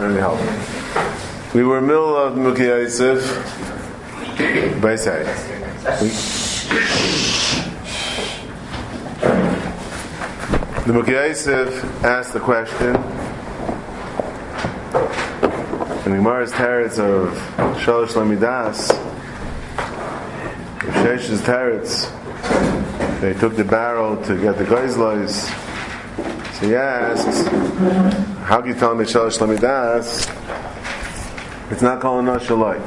let me help. We were in the middle of Mukhi Yosef. The Mukhi Yosef asked the question, in the Gemara's teretz of Shalosh Lamidas, Shesh's teretz, they took the barrel to get the Geizlois. So he asks, how can you tell me Shalosh Lamidas? It's not calling Nosh Shaloi.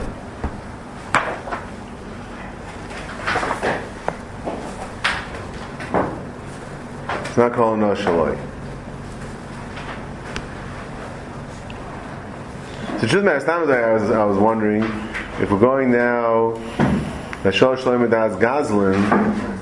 It's not calling Nosh Shaloi. So just last time I was wondering if we're going now that Shalosh Lamidas Gazlan.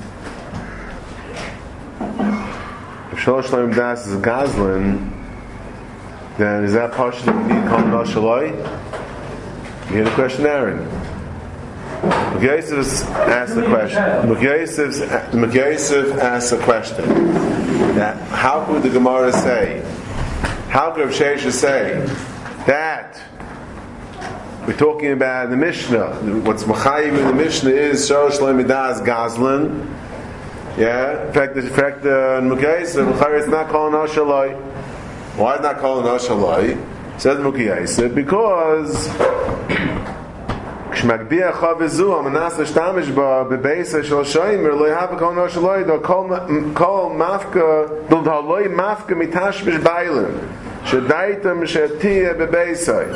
If Shalosh Lamidas is Gazlan, then is that partial that we need called Nosh Shaloi? You hear the question, Aaron? Mukhi Yosef asked the question. Mukhi Yosef asked the question that how could the Gemara say, how could Rav Shesha say that we're talking about the Mishnah? What's Machayim in the Mishnah is Shalosh Lamidas Gazlan. Yeah, in fact, Mukhi Yosef, it's not calling Nosh Shaloi. Why is it not calling Nosh Shaloi? Says Mukhi Yosef, because Kshmagdiya Chavizu Amanas L'Shtamish Ba Bebeisa Shal Shoimer Lo Yahav Kol Nosh Shaloi Do Kol Mafka Do Haloi Mafka Mitashmish Bailim Shadaitam Shatia Bebeisa.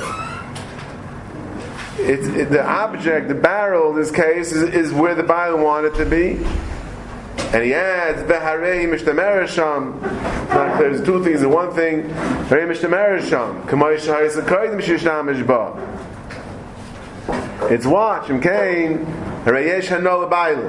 The object, the barrel in this case is where the Bailim wanted to be. And he adds, Beharei Mishtamerasham. There's two things. The one thing, Beharei Mishtamerasham. Kamay Shahayis Akayim Shishamish Ba. It's watch, Mkain, Harayesh Hanola Bailam.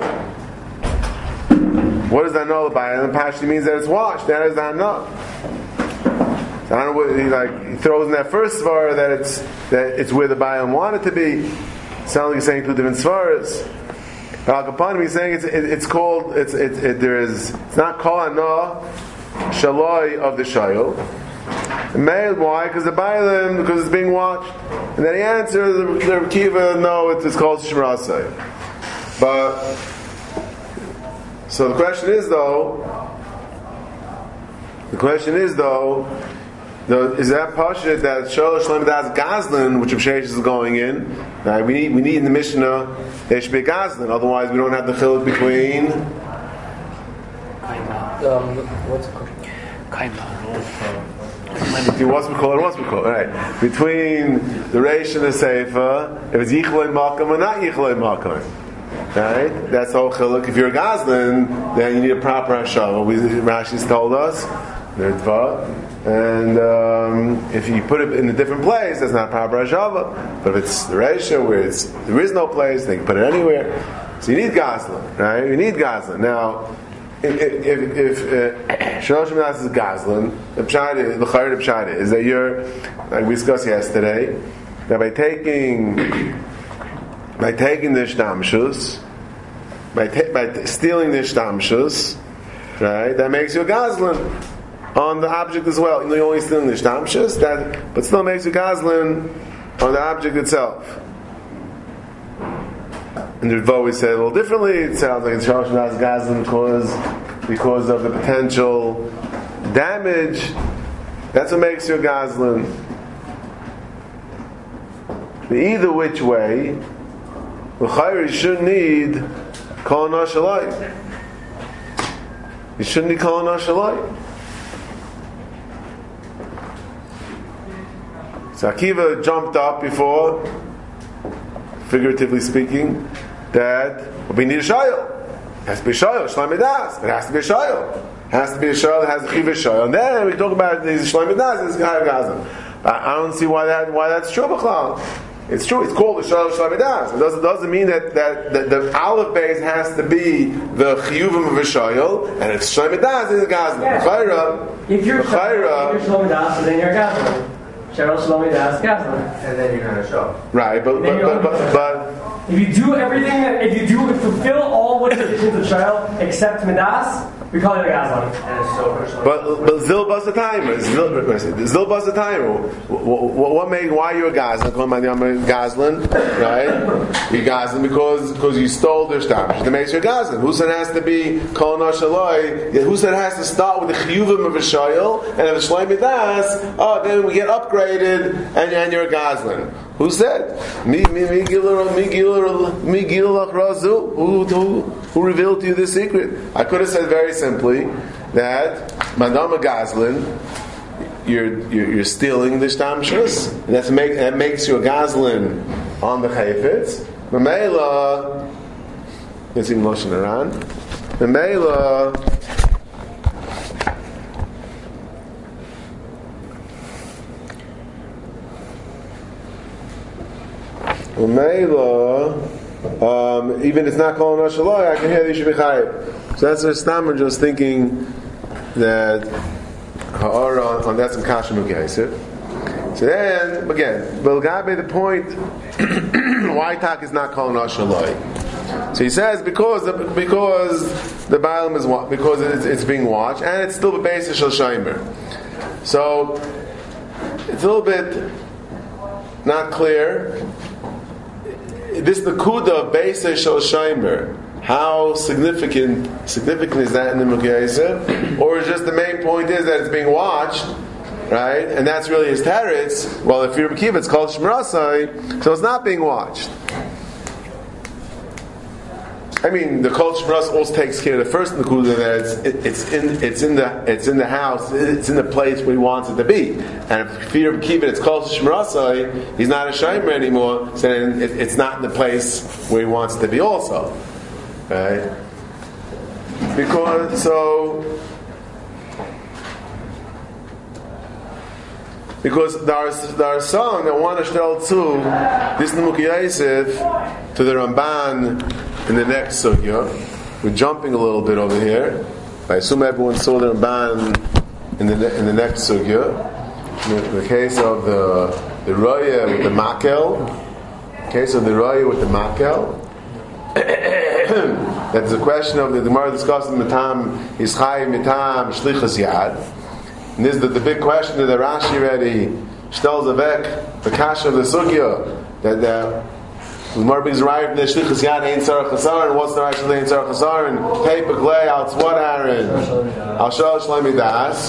What does that Hanola Bailam? Pashti means that it's watched. That is the Hanola. So I don't know what he throws in that first svara that it's where the Bailam wanted to be. It sounds like he's saying two different svaras. Al Kapanim, he's saying it's called it's not called Anah Shaloi of the Shayil. Why? Because the Bailim, because it's being watched. And then he answers the Kiva, no, it's called Shemrasai. But so the question is though, is that pashut that Shalosh Lamidas Gazlan, which Rav Shesha is going in? Right? We need in the Mishnah there should be a Gazlan. Otherwise, we don't have the chiluk between. What's it called? What's we call it? Right. Between the Reish and the Seifa, if it's Yichloi Makam or not Yichloi Makam. Right? That's the whole chiluk. If you're a Gazlan, then you need a proper hashava. Rashi's told us. And if you put it in a different place, that's not proper hashava. But if it's the Reisha where there is no place, they can put it anywhere. So you need Gazlan, right? You need Gazlan. Now, if Shalosh Lamidas is Gazlan, the pshat is that you're, like we discussed yesterday, that by taking the shtamshus, by stealing the shtamshus, right, that makes you a Gazlan on the object as well. You're only stealing the shtamshus, but still makes you Gazlan on the object itself. And the Ritva always said a little differently. It sounds like it's Shalosh Lamidas Gazlan because of the potential damage. That's what makes you a Gazlan. Either which way, you shouldn't need Kol Nosh Shaloi. You shouldn't need Kol Nosh Shaloi. So Akiva jumped up before, figuratively speaking, that we need a shayil. It has to be a shayil, Shloim Midas. It has to be a shayil. It has to be a shayil that has a chiv shayil. And then we talk about these Shloim Midas, this guy Gazlan. I don't see why that's true, B'chlal. It's true. It's called the shayil Shloim Midas. It doesn't mean that the aleph base has to be the chiyuvim of a shayil, and if Shloim Midas is a Gazlan. If you're Shloim Midas, then you're a Gazlan. Shalosh Lamidas Gazlan. And then you're going to show. Right, but if you do everything, if you fulfill all what conditions of Shayil except Midas, We call it a Gazlan, and it's so personal. But Zil bust the timer. Zil bust the timer. What made? Why you a Gazlan? Call my name Gazlan, right? You Gazlan because you stole their stuff. That makes you a Gazlan. Who said it has to be Kol Nashaloi? Who said it has to start with the Chiyuvim of a Shoyel and if a Shlomi Das? Oh, then we get upgraded and you're a Gazlan. Who said? Who revealed to you this secret? I could have said very simply that Madama Gazlan, you're stealing the Shtamshus, and that makes you a Gazlan on the Chayfetz. Mamela, let's see Moshe Naran. Mamela. Even it's not calling Nashaloi, I can hear that you should be chayiv. So that's where Stammer just thinking that Ha'ara on that's some Kashim Ukayser. So then, again, Belgabe the point why Tak is not calling Nashaloi. So he says because the Baalim is because it's being watched and it's still the basis of Shaimer. So it's a little bit not clear. This Nakuda of Beis Shel Shaimer, how significant is that in the Mukayesa? Or is just the main point is that it's being watched, right? And that's really his teretz. Well, if you're Mekiva, it's called Shmerasai, so it's not being watched. I mean, the Kol Shmeras also takes care of the first Nakuda that it's in the house, it's in the place where he wants it to be. And if you're keep it, it's called Shmerasai, he's not a Shaimer anymore, so then it's not in the place where he wants it to be also. Right? Because there are some that want to tell too this Nimuk Yosef to the Ramban in the next sugya. We're jumping a little bit over here. I assume everyone saw the Ramban in the next sugya. In the case of the Raya with the Makel, that's the question of the Gemara discussed in Mitam Yischai Mitam Shlichas Yad. And this is the big question that the Rashi already stells avek the kasha of the sugya that the Gemara brings right from the Shlichas Yad Ein Tzarech Hasaron. What's the Rashi of Ein Tzarech Hasaron? Pei Peglei Al Tzvot Aaron Al Shal Shlomi Das,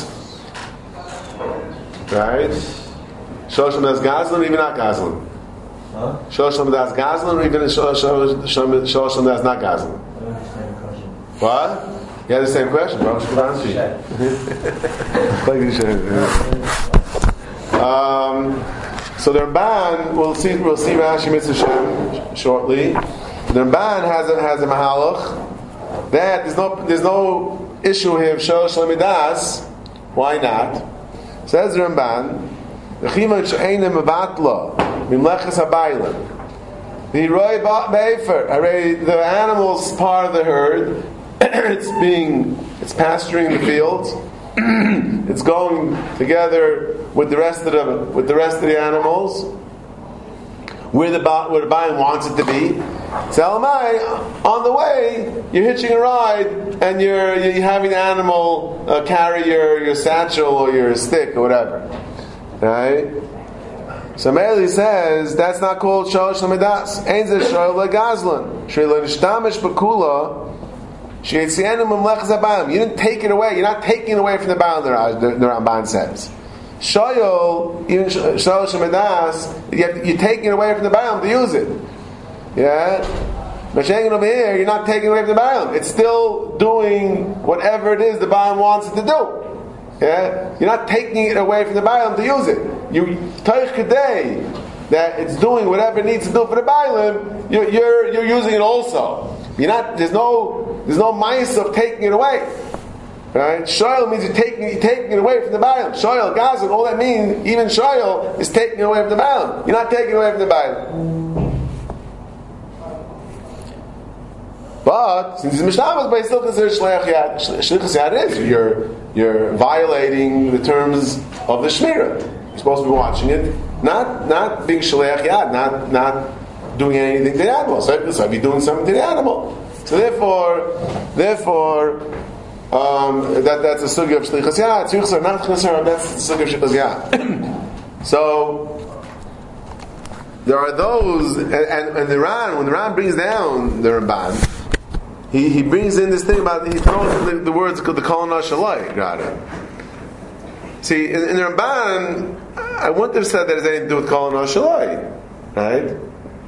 right? Shal Shlomi Das Gazlan, even not Gazlan. Shal Shlomi Das Gazlan, or even Shal Shlomi Das not Gazlan. What? You had the same question, bro. So the Ramban, we'll see Rashi Mitzvah shortly. The Ramban has a mahalach that there's no issue here of Shal Shlomi Das. Why not? Says the Ramban, the Chima She'enim Mevatla Mimlechas Habaylim. The Roy Be'efer, the animals part of the herd. It's pasturing the fields. It's going together with the rest of the animals where the Bayim wants it to be. So on the way you're hitching a ride and you're having the animal carry your satchel or your stick or whatever, right? So Meili says that's not called Shalosh Lamidas. Ein ze Shoyel Gazlan. Shoyel Nishtamish Bakula. You didn't take it away. You're not taking it away from the Baal, the Ramban says. Shoyol, even Shalosh Lamidas, you're taking it away from the Baal to use it. Yeah? But over here, you're not taking it away from the Baal. It's still doing whatever it is the Baal wants it to do. Yeah? You're not taking it away from the Baal to use it. You Toich Kedei, that it's doing whatever it needs to do for the Baalim, you're using it also. You're not. There's no mice of taking it away. Right? Shoyel means you're taking it away from the Baalim. Shoyel, Gazan, all that means, even Shoyel, is taking it away from the Baalim. You're not taking it away from the Baalim. But since it's Mishnah, but still considered Shlichus Yad. Shlichus Yad is you're violating the terms of the Shmirah. You're supposed to be watching it, not being Shlichus Yad, not doing anything to the animal. So I'd be doing something to the animal. So therefore, that's a sugya of shlichus yad. Tzrichas not chasar. That's the sugya of shlichus yad. So there are those, and the Ran, when the Ran brings down the Ramban, he brings in this thing about, he throws the words the Kol Nashalai. See, in the Ramban, I wouldn't have said that it has anything to do with Kol Nashalai, right?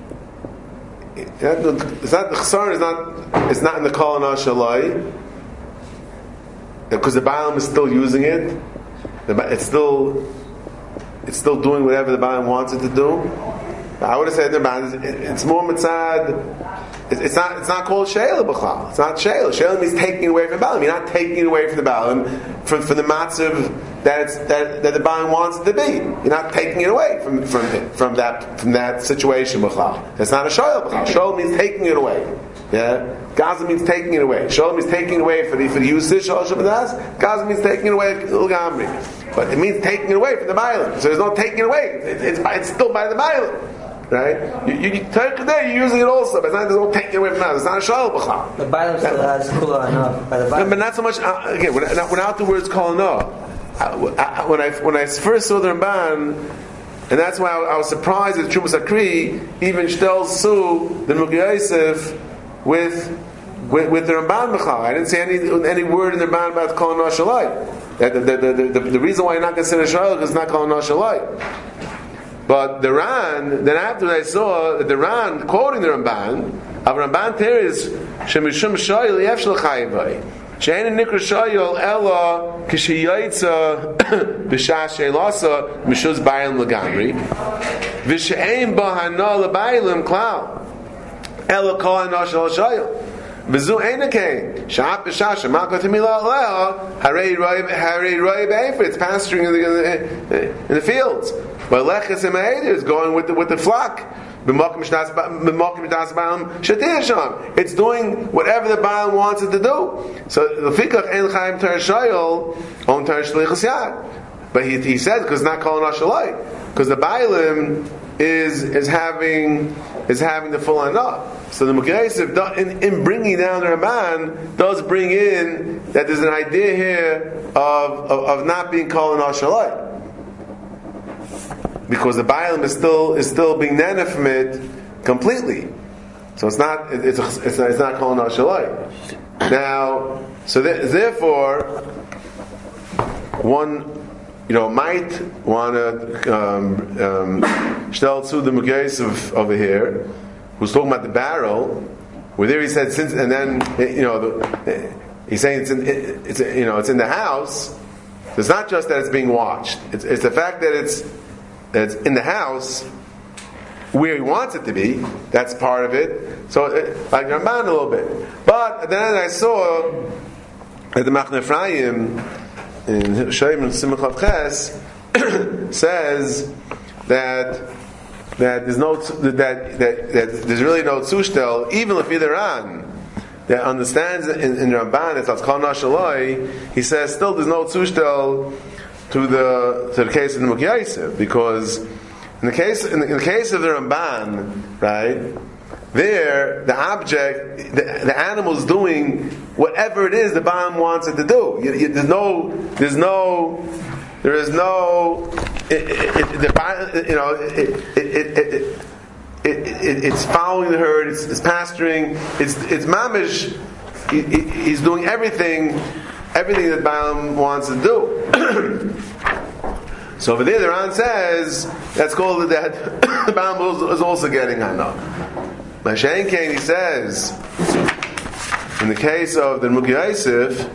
It's not the chasar. It's not in the Kol Nashalai. Because the Baalim is still using it, it's still doing whatever the Baalim wants it to do. I would have said it's more mitzad. It's not called sheila b'chal. It's not sheila. Sheila means taking away from the Baalim. You're not taking away from the Baalim from the matzav that the Baalim wants it to be. You're not taking it away from that situation b'chal. That's not a sheila b'chal. Sheila means taking it away. Yeah, Gaza means taking it away. Shalom means taking it away for the usage. Gaza means taking it away. But it means taking it away from the Baalim. So there's no taking it away. It's still by the Baalim, right? You take it there. You're using it also, but there's no taking it away from that. It's not a shalom b'chal. The Baalim still has kula enough by the Baalim. But not so much. Again, without the words kol no. When I first saw the Ramban. And that's why I was surprised that Trumas Akri even shtel su the Mukhi Yosef with the Ramban B'chal. I didn't see any word in the Ramban about Kol Nashalai. The reason why you're not considered Shayla is it's not Kol Nashalai. But the Ran, then after I saw the Ran quoting the Ramban, Ramban there is Shemishum Shayla Yefshel Chayivai. She'en nikra shayol ella kishiyayitza b'shas sheilasa mishuz bayim legamri v'she'en bahana lebayim klal ella kol hanoshel shayol v'zu einakein sha'at b'shas shemakot himila aleha harei roi be'efer. It's pasturing in the fields. But leches ema'eder is going with the flock. It's doing whatever the Baal wants it to do. So the fikach ein chaim tar shayol on tar shlichus yad. But he says because it's not calling Nashalai, because the Baalim is having the full anah. So the Mukhi Yosef in bringing down the Ramban does bring in that there's an idea here of not being called Nashalai. Because the Baalim is still being nana from it completely, so it's not calling Nashalai. Now, so therefore, one might want to shtel to the Mukhi Yosef over here, who's talking about the barrel, where there he said since, and then he's saying it's in the house. So it's not just that it's being watched; it's the fact that it's in the house where he wants it to be. That's part of it. So like Ramban a little bit. But then I saw that the Machne Ephraim in Shem and Simchav Ches says that there's no that there's really no tzushtel, even if either Ran that understands in Ramban it's Kol Nashalai. He says still there's no tzushtel to the case of the Mukhi Yosef, because in the case of the Ramban, right, there the object, the animal is doing whatever it is the Baalim wants it to do. It's following the herd, it's pasturing, it's mamish. He's doing everything that Baalim wants to do. So over there, the Ran says that's called that the Baalim is also getting Hana. Mashen Kain, he says, in the case of the Mukhi Yosef,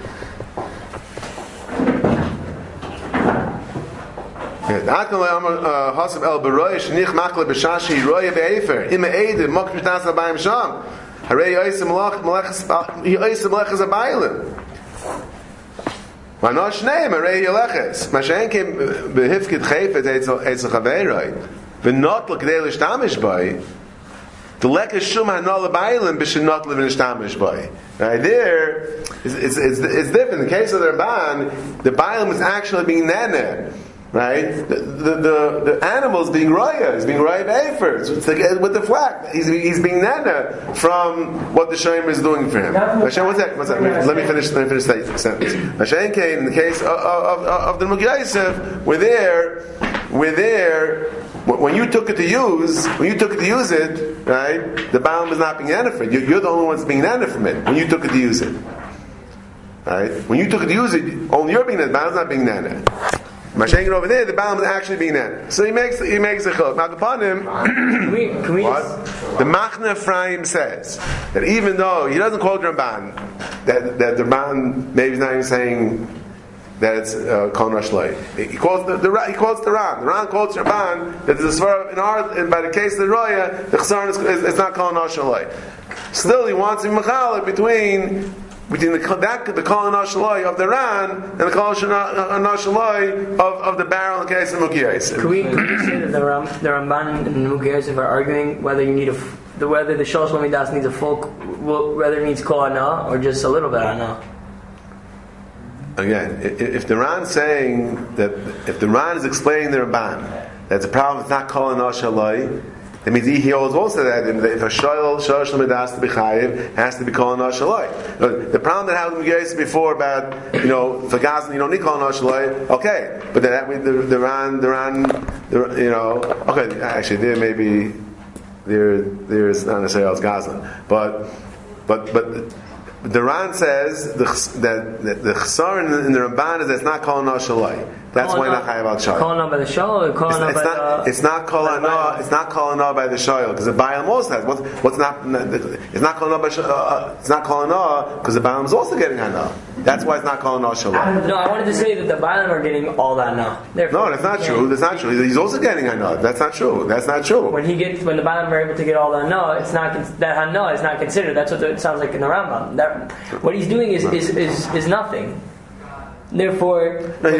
Hasab el Baroy Shnich Makle B'Shashi Roya Be'efer Ima Eid Mokh Mishnas Abayim Sham Harei Yosef Melechas Abayilim. Manosh name Harei Yeleches Mashen came Behifkid Chayfet Eitzel Chaveiroi V'not L'Kdei L'Shtamish Boi the Lekes Shum Hanol Abayilim B'Shenot L'Shtamish Boi. Right there, it's different. In the case of the Ramban, the Bayilim is actually being nana right? The animal's being raya, is being raya be'efers. It's like with the flag. He's being nana from what the Shomer is doing for him. Hashem, one second. Let me finish the sentence. Hashem came in the case of the Mugya Yosef. We're there. When you took it to use it, right? The Balaam is not being nana for it. You're the only one that's being nana from it. When you took it to use it, right? When you took it to use it, only you're being nana. The Balaam's not being nana. Mashenkin over there, the Balaam is actually being nana. So he makes a chiluk. Now upon him, can we what? The Machne Ephraim says that even though he doesn't quote Ramban, that the Ramban maybe he's not even saying that it's Kol Nashloi. He quotes the Ran. The Ran quotes Ramban that there's a svara by the case of the Roya, the Chesar is not Kol Nashloi. Still, he wants to be mechalek between the Kol Nashloi of the Ran and the Kol Nashloi of the barrel in the case of Mugya Yosef. Can we say that the Ramban and Mugya Yosef are arguing whether you need whether the Shalosh Lamidas needs a full, whether it needs Kol Ana or just a little bit Ana? Again, if the Ran saying that, if the Ran is explaining the Ramban that the problem is not Kol Ana Shaloi, that means he holds also that if a Shalosh Lamidas has to be Chayiv, has to be Kol Ana Shaloi. The problem that happened with Yosef before about, for Gazan you don't need Kol Ana Shaloi, okay, but then the Ran, okay, actually there maybe there's not necessarily else Gazan, but the Ran says that the Chesar in the Ramban is that it's not Kol Ana Shaloi. That's why not chayav al shayil. Kol Ana by the shayil, or Kol Ana by the... It's not Kol Ana. It's not Kol Ana by the shayil because the Baalim also has. What's not? It's not Kol Ana. It's not Kol Ana because the Baalim is also getting Ana. That's why it's not Kol Ana Shalom. No, I wanted to say that the Baalim are getting all that Ana. No, that's not true. That's not true. He's also getting Ana. That's not true. That's not true. When the Baalim are able to get all the Ana, it's not that Ana is not considered. That's what it sounds like in the Rambam. What he's doing is nothing. Therefore, I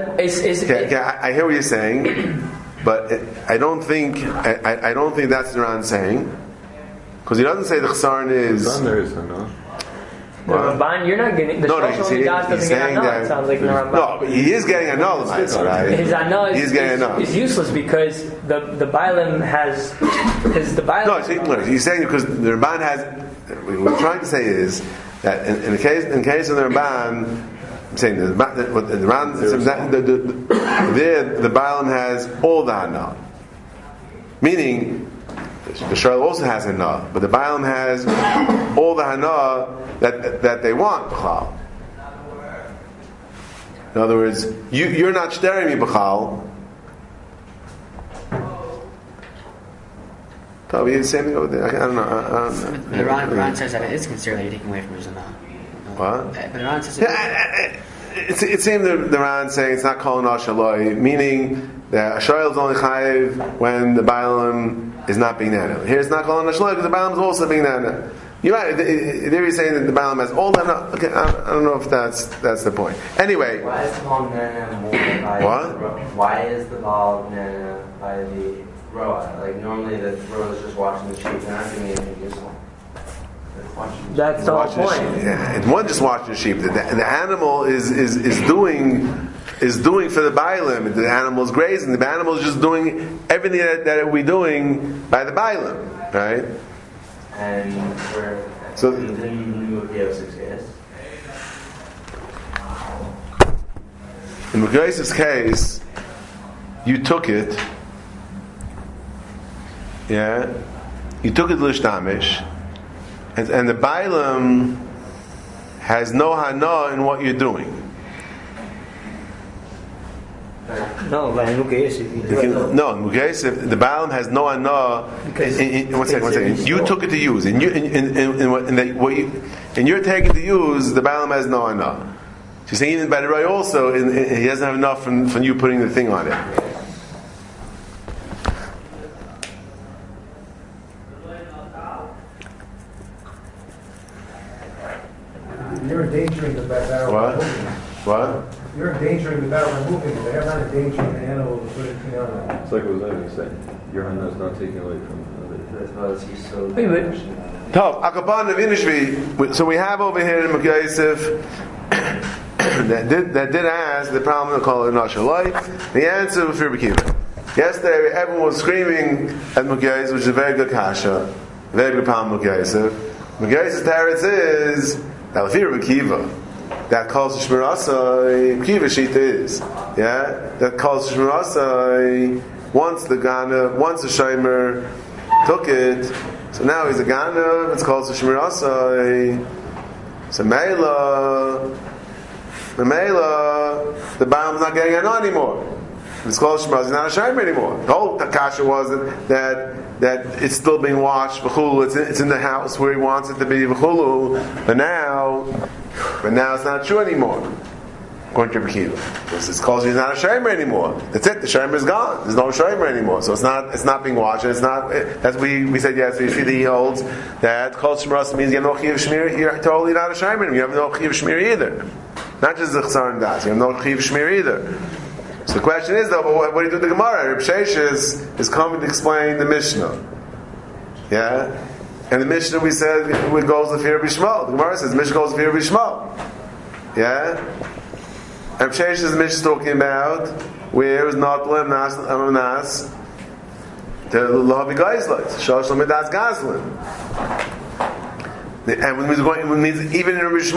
hear what you're saying, but I don't think that's the Ran saying, because he doesn't say the Chesaron is. The Ramban, you're not getting the Shlomo doesn't get Anah. It sounds like the Ramban. No, but he is getting Anah, right? His Anah is useless because the Baalim has the Baalim. No, he's saying because the Ramban has. What we're trying to say is that in case of the Ramban. I'm saying the Baalim has all the Hana. Meaning, the Shayil also has Hana, but the Baalim has all the Hana that they want, B'chal. In other words, you're not staring me, B'chal. Probably the same thing over there. I don't know. The Ran says that it is considered you're taking away from his Hana. What? But the Ran says it seemed the Ran saying it's not Kol Ana Shaloi, meaning that a Shayil is only Chayiv when the Baalim is not being Nana. Here it's not Kol Ana Shaloi because the Baalim is also being Nana. You're right. There he's saying that the Baalim has all Nana. Okay, I don't know if that's the point. Anyway. Why is the Baal Nana more by what? Why is the Baal Nana by the Roa? Like normally the Roa is just watching the sheep. They're not doing anything useful. That's the whole point. It's one just watching the sheep. The animal is doing for the Baalim. The animal is grazing. The animal is just doing everything that we're doing by the Baalim, right? And so in the Mugya Yosef's case. In Mugya Yosef's case, you took it. Yeah, you took it to l'shtamish. And the Baalim has no Hana in what you're doing. No, but in Mugya Yosef. No, in Mugya Yosef, the Baalim has no Hana. One second. You took it to use, and you're taking to use. The Baalim has no Hana. She's saying even by the Ray also, he doesn't have enough from you putting the thing on it. You're endangering the barrel. What? You're endangering the barrel by moving it. They're not endangering the animal to put anything on it. It's like what Levi was saying. Your Hana is not taken away from the Because he's so. Tov, Akaban of Inishvi. So we have over here in Mugya Yosef that did ask the problem of calling Nashalai. The answer was Rabbi Kiva. Yesterday, everyone was screaming at Mugayis, which is a very good kasha, very good problem of Mugayis. Mugayis' teretz is that Rabbi Kiva, that calls Shmir Asai, Kiva Shita is, that calls Shmir Asai. Once the Shomer took it, so now he's a Ganav. It's called Shmir Asai. So Meila, the Baal's not getting it anymore. It's called Shmir Asai. He's not a Shomer anymore. The whole Takasha was that it's still being watched. It's in the house where he wants it to be. But now it's not true anymore. According to Rabbi Kiva, it's called he's not a shomer anymore. That's it. The shomer is gone. There's no shomer anymore. So it's not being watched. It's not. As we said yesterday. You see, he holds that called shmir means you have no chiv shmir. You're totally not a shomer. You have no chiv shmir either. Not just the chsar and das. You have no chiv shmir either. So the question is though, but what do you do with the Gemara? Reb Sheshes is coming to explain the Mishnah. And the Mishnah we said it goes with Rabbi Shmuel. The Gemara says the Mishnah goes with Rabbi Shmuel. And Sheshes is the Mishnah talking about where it was not Nas the Lahavi Geislet, Shosh Lamidas Gazlin. And when means even in Rabbi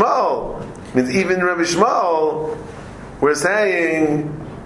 Shmuel, we're saying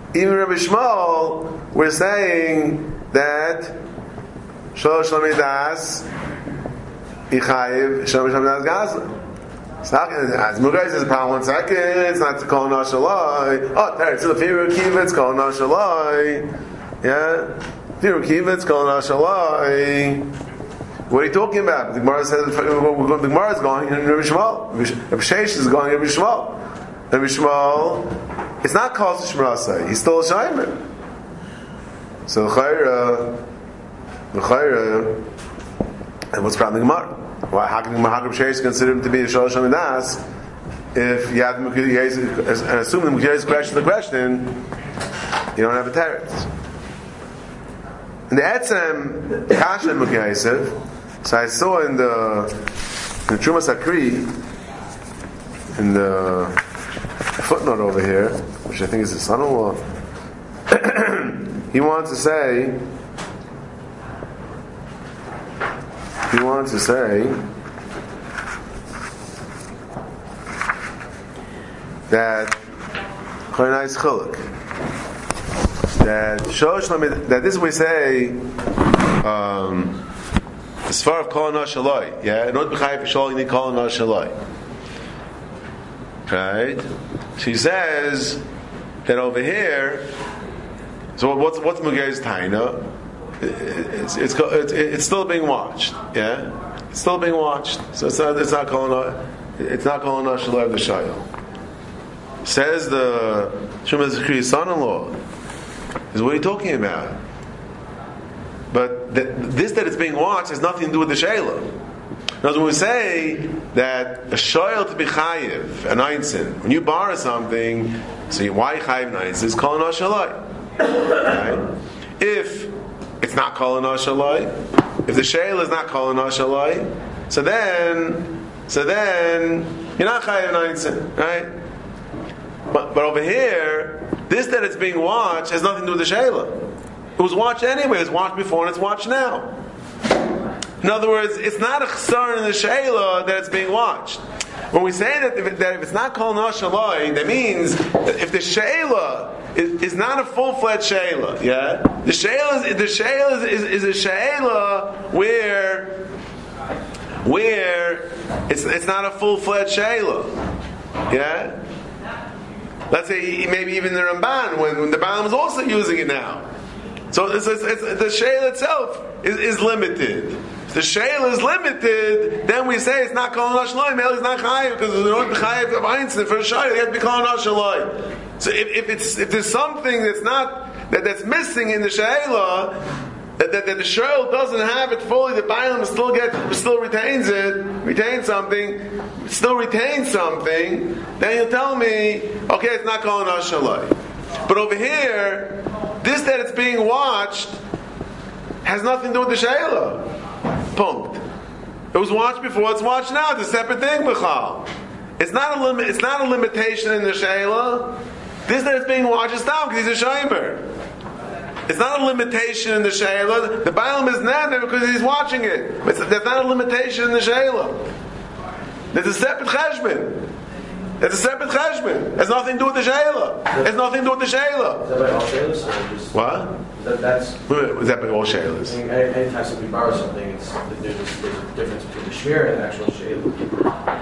that Shosh Lamidas Ichayiv Shosh Lamidas Gazlin. As Mugay says, "Pound 1 second, it's not to call Nashalai." Oh, it's the Firu Kiva, it's called Nashalai. Firu Kiva, it's called Nashalai. What are you talking about? The Gemara says the Gemara is going in Rabbi Shmuel. Rabbi Sheish is going in Rabbi Shmuel. Rabbi Shmuel, it's not called Shmir Asai. He's still a Shaimer. So L'chayra, and what's from the Gemara? Why? How can Rabbi Sheish consider him to be a Shalosh Amidas if you have and assume the Mukhiya's question, you don't have a teretz. In the Etzem Kasha Mukhiyasev, so I saw in the Truma Sakri, in the footnote over here, which I think is his son-in-law, he wants to say that Choynais Chiluk, that this we say as far as Kol Nashalai, not B'chai Pishol, you need Kol Nashalai, right? She says that over here. So what's Mugay's Taina? It's still being watched. It's still being watched. So it's not calling Nashalai of the Shayel. Says the Shmuel Zechari's son-in-law, is what are you talking about? But this that it's being watched has nothing to do with the Shayla. Now, when we say that a Shayel to be Chayiv, an Einstein, when you borrow something, so why Chayiv an Einstein? It's calling Nashalai. Right? If it's not calling Nashalai, if the Shayla is not calling Nashalai, so then you're not Chayiv an Einstein, right? But over here, this that it's being watched has nothing to do with the Shayla. It was watched anyway. It was watched before and it's watched now. In other words, it's not a chsar in the Shayla that it's being watched. When we say that if it's not called Nashalai, that means that if the Shayla is not a full-fledged Shayla, the Shayla is a Shayla where it's not a full-fledged Shayla, Let's say maybe even the Ramban when the Baalam is also using it now. So it's the Shayla itself is limited. If the Shayla is limited, then we say it's not called Nashalai. Mel is not Chayiv because there's no Chayiv of Einstein for a Shayla. They have to be called Nashalai. So if there's something that's missing in the Shayla, that the Shayla doesn't have it fully, the Baalam still retains something. Then you'll tell me, okay, it's not called Nashalai. But over here, this that it's being watched has nothing to do with the Shayla. Punkt. It was watched before, it's watched now. It's a separate thing, Michal. It's not a limitation in the Sheila. This that is being watched is down because he's a Shaimer. It's not a limitation in the Sheila. The Balaam is Nana because he's watching it. That's not a limitation in the Sheila. There's a separate cheshbon. It's a separate cheshbon. It has nothing to do with the Sheila. It has nothing to do with the Sheila. Is that by all Sheilas? What? That's. Is that by all Sheilas? I mean, anytime somebody borrows something, there's a difference between the shmir and the actual Sheila.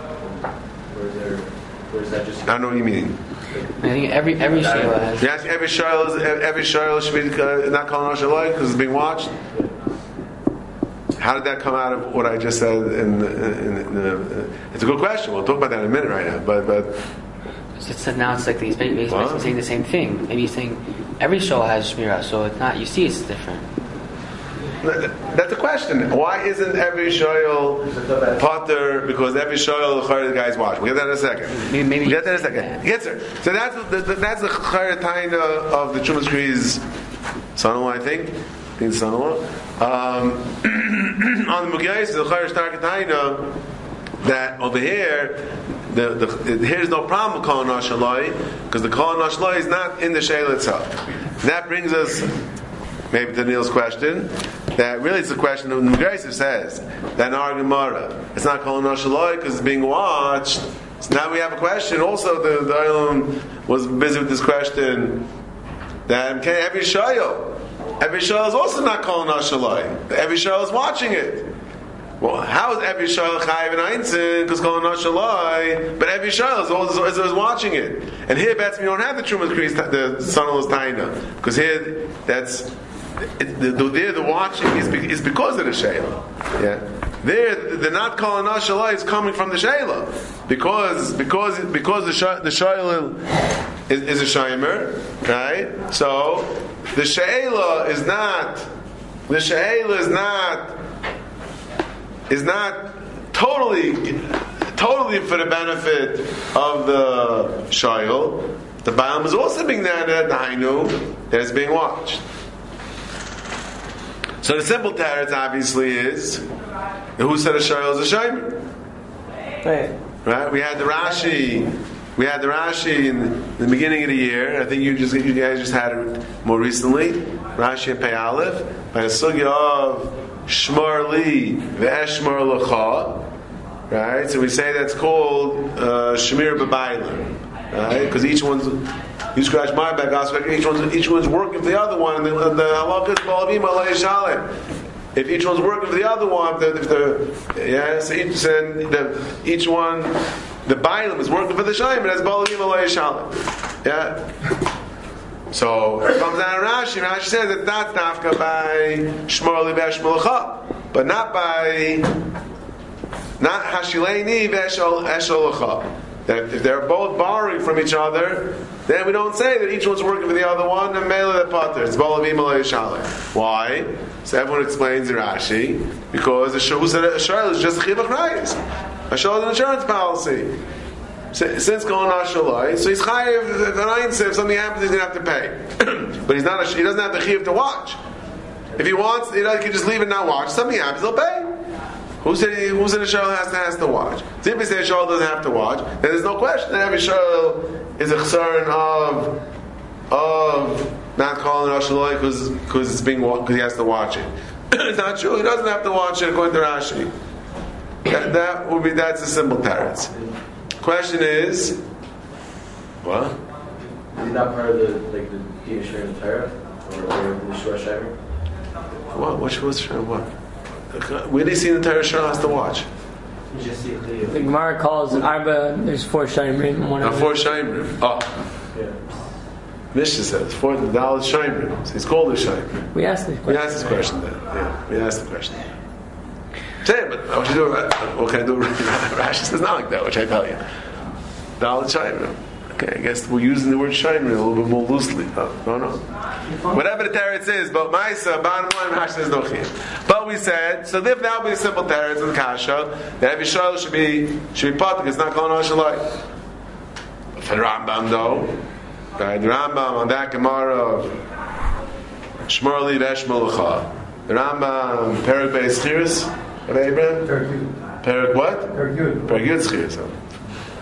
Or is that just? I don't know what you mean. I think every Sheila has. Yes, every Sheila should be not calling Rosh Hashanah because it's being watched. How did that come out of what I just said? It's a good question. We'll talk about that in a minute right now. But So now it's like he's basically saying the same thing. Maybe he's saying every Sheila has Shmira, so it's not. You see, it's different. That's a question. Why isn't every Shoyal Potter? Because every Shoyal the guy's watching. We'll get that in a second. Maybe we'll get that in a second. Yes, sir. So that's the Chayr Taina of the Chumas Kri's son-in-law, I think. I think son-in-law. On the Mugayis, the Chayr Taina that over here, here's no problem with Kol Nashalai because the Kol Nashalai is not in the Sheila itself. That brings us maybe to Neil's question. That really it's a question of the Megraiser says that in our Gemara it's not Kol Nashalai because it's being watched. So now we have a question. Also, the Olam was busy with this question that every Shayil is also not Kol Nashalai. Every Shayil is watching it. Well, how is every Shayil Chayiv and Einzin because Kol Nashalai, but every Shayil is watching it. And here, we don't have the Trumas Kri's, the son-in-law's Taina, because here the watching is because of the Sheila. Yeah, the not calling Nashalai is coming from the Sheila because the Sheila is a Shaimer, right? So the Sheila is not totally for the benefit of the Shail. The Balaam is also being there at the Hainu that is being watched. So the simple teretz obviously is who said a Shail is a Shaimer? Right? We had the Rashi in the beginning of the year. I think you guys just had it more recently. Rashi and Pei Aleph by the sugya of Shmar Li ve'eshmar lecha. Right? So we say that's called Shemir B'Bailim. Right? Because you scratch my back, each one's working for the other one, and the halakha is Balavim Alei Shalim. If each one's working for the other one, each one, the Bailim is working for the Shalim, and that's Balavim Alei Shalim. Yeah? So it comes down to Rashi. Rashi says that that's nafka by Shmar Li ve'eshmar lecha, but not Hashileini ve'eshol lecha. That if they're both borrowing from each other, then we don't say that each one's working for the other one, and Mela the Potter. It's Balavim Alei Shalim. Why? So everyone explains the Rashi, because the Shayla is just a Chivach Rayis. A Shayla is an insurance policy. Since going Nashalai, so he's chayiv. If something happens, he's going to have to pay. But he doesn't have the chiv to watch. If he wants, he can just leave and not watch. Something happens, he'll pay. Who said a Shayla has to watch? So if we say a Shayla doesn't have to watch, then there's no question that every Shayla is a chsaron of not calling Nashalai because he has to watch it. It's not true. He doesn't have to watch it according to Rashi. That's a simple teretz. Question is, what? Is he not part of the Din Shemir and Torah or the Shua Shemir? What? What? Where do you see the Torah Shah has to watch? The Gemara calls Arba. There's 4 Shaimrim. 4 Shaimrim. Oh. Yeah. Mishnah says 4 the Daled Shaimrim. So he's called a Shaimrim. We asked this question. Then. Yeah, we asked the question. Say, but what you do? What can I do? Rashi says not like that. What should I tell you? Daled Shaimrim. Okay, I guess we're using the word Shaimrim a little bit more loosely. No. Whatever the teretz is, but Ma'isa, bottom line, Rashi says no chiyuv. But we said, so if that would be a simple teretz in Kasha, that every Shayla should be patik. It's not calling Hashalai. For the Rambam though, right? The Rambam on that Gemara of Shmar Li ve'eshmar lecha. The Rambam Perek Beis Chiris. What Abraham? Perek Perek what? Perek Yud Chiris.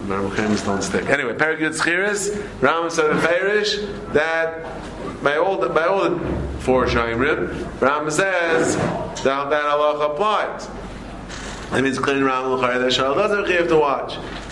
Marbuchemis don't stick. Anyway, Perigud Schiris, Rambam said in Feirish that by all the 4 Shaimrim, Rambam says that halacha applies. That means clean Rambam L'chari that Shal doesn't have to watch.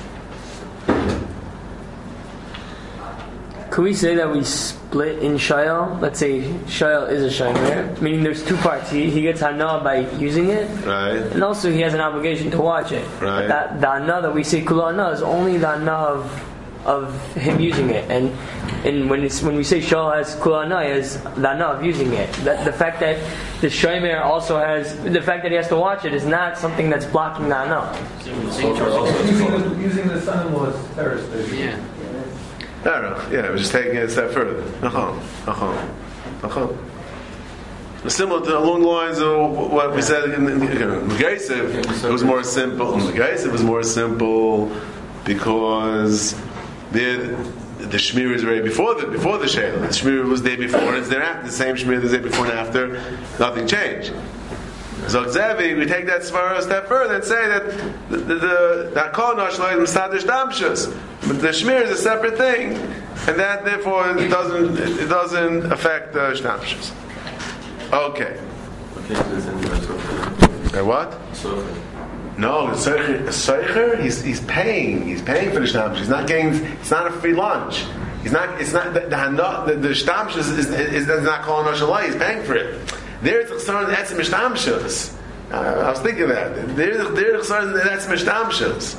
Could we say that we split in Shayal? Let's say Shayal is a Shaymer, meaning there's 2 parts. He gets Hana by using it, Right. and also he has an obligation to watch it. Right. But the Hana that we say Kula Hana is only the Hana of him using it, and when we say Shayal has Kula Hana, is the Hana of using it. The fact that the Shaymer also has, the fact that he has to watch it is not something that's blocking the Hana. Using the son-in-law's terrace. Yeah. Yeah, we're just taking it a step further. Similar to along the lines of what we said in Megasiv, it was more simple. Megasiv was more simple because the Shmir is already before the Sheila. The Shmir was there before and it's there after. The same Shmir is there before and after. Nothing changed. So Zevi, we take that svara a step further and say that the Hakol Nashloim Mistadish Damshus, but the Shmir is a separate thing, and that therefore it doesn't affect the Shdamshus. Okay. What? No, Seicher, he's paying for the Shdamshus. He's not getting. It's not a free lunch. It's not the Shdamshus is not calling Nashloim. He's paying for it. There's the chsaron that's mishtamshus. I was thinking that. There's the chsaron that's mishtamshus.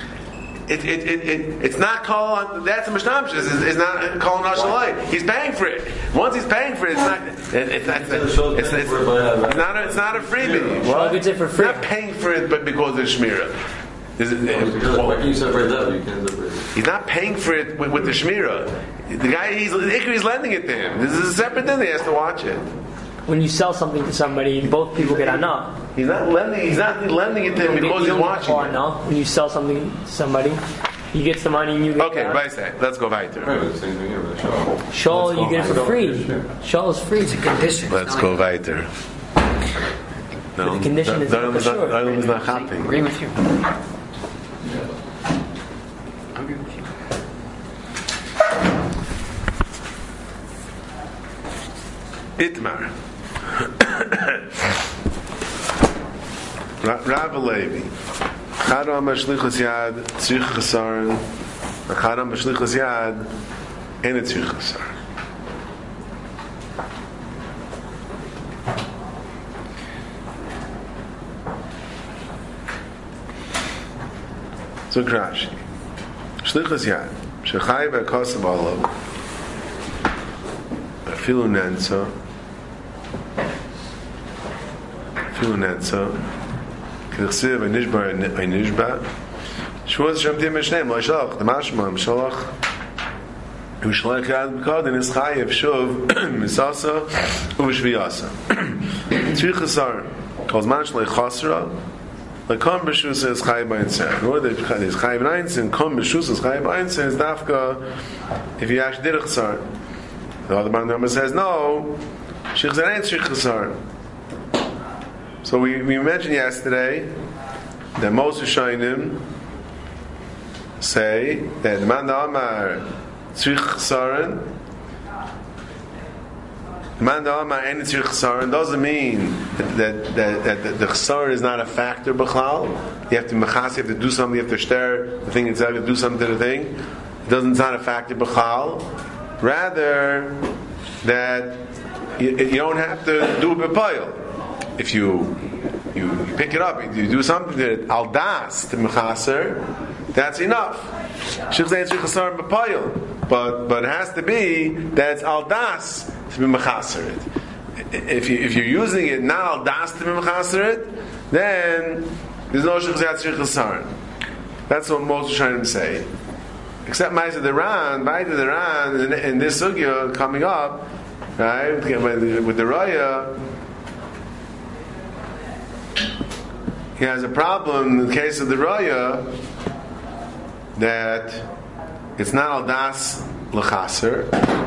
It's not calling that's mishtamshus. It's not calling nashalai. He's paying for it. Once he's paying for it, it's not a freebie. Well, it's for free. He's not paying for it, but because of shmira. Why can you separate that? You can't separate it. He's not paying for it with the shmira. The guy, he's lending it to him. This is a separate thing. He has to watch it. When you sell something to somebody, both people get Hana. He's not lending it to him because he's watching it. No, when you sell something to somebody, he gets the money and you get Okay, let's go weiter. Right, the same thing here with Shaul. Shaul, you get it for free. Shaul is free. It's a condition. Let's go weiter. No, the condition is for sure. Dalam is not happy. Agree with you. I agree with you. Itmar. Rav Levi. Chadam b'shlichus yad tzrich chesaron. Chadam b'shlichus yad en tzrich chesaron. So Rashi. Shlichus yad shechai v'kosav olav afilu nensa. K'chsiv v'nishba Shvuz shamtim b'shneim lo yishalach the mashma m'shalach v'shalach yad b'kodin is chayev shuv misasa u'v'shviyasa tzrich chesaron kol zman shloi chasra lekam b'shus is chayev b'einser in order that is chayev b'einser kam b'shus is chayev b'einser is dafka if you actually did a chesaron. The other man says no shich ain't tzrich chesaron. So we mentioned yesterday that most Rishonim say that the man Amar tzrich chesaron, the man Amar and tzrich chesaron doesn't mean that the chesaron is not a factor b'chlal. You have to mechas, you have to do something, you have to shter the thing itself, you have to do something to the thing. It's not a factor b'chlal. Rather that you don't have to do a b'payil. If you pick it up, you do something that al das to mechaser, that's enough. But it has to be that it's al das to be mechaser. If you're using it not al das to be mechaser, then there's no shechzat shechzar. That's what most Rishonim say. Except Ma'aseh Deran, in this sugya coming up, right, with the Raya. He has a problem in the case of the Raya that it's not al das l'chaser.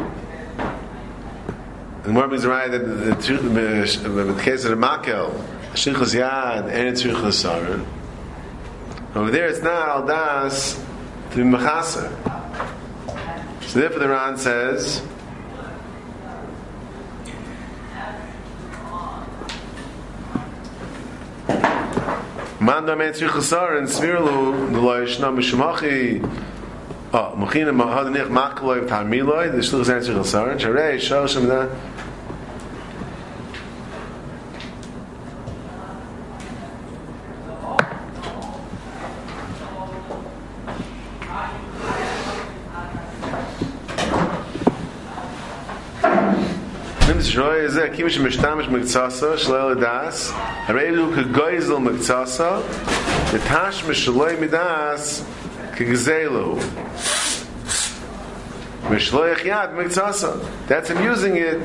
And more means right that the case of the makel, shlichus yad and tzrich chesaron. Over there, it's not al das to be mechaser. So therefore the Ran says, Manda metzir chasar and smirlu the loyishna mishmachi. Mechina hadanich makloi v'tarmiloi the shluchas metzir chasar and sharei shoshim da. Shroy is a kimish mishtamish miktsasa shlel das hareilu kegoizel miktsasa the tash mishloi midas kegzelu mishloi yad miktsasa. That's him using it.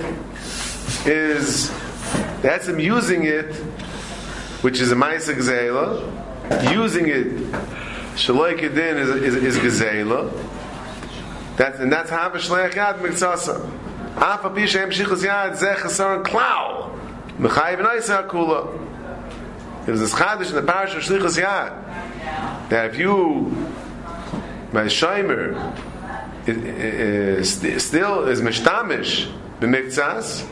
That's him using it, which is a ma'aseh gzela. Using it shloi kedin is gzela. That's how mishloi yad miktsasa. Afa pisha em shichus yad zeh chasar klau mechayiv noisa kula. There's this chadish in the parish of shlichus yad that if you by shomer still is mishtamish b'miktzas